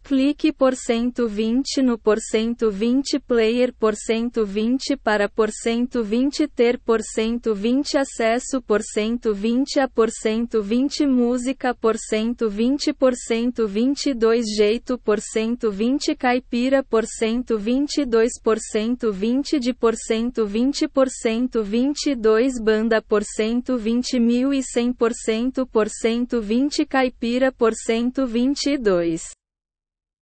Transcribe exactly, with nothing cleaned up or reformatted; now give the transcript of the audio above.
Clique por cento vinte no por cento vinte player por cento vinte para por cento vinte ter por cento vinte acesso por cento vinte a por cento vinte música por cento vinte por cento vinte e dois jeito por cento vinte caipira por cento vinte e dois por cento vinte de por cento vinte por cento vinte e dois banda por cento vinte mil e cem por cento por cento vinte caipira por cento vinte e dois